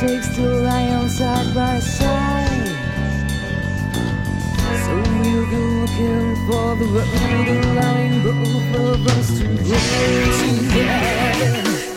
takes to lie on side by side. So we'll go looking for the road, allowing both of us to grow together.